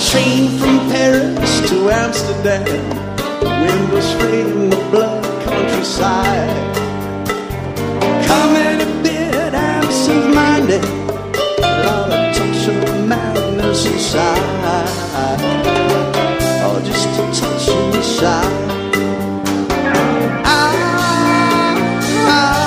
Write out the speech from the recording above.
train from Paris to Amsterdam. The wind was spraying the blood countryside.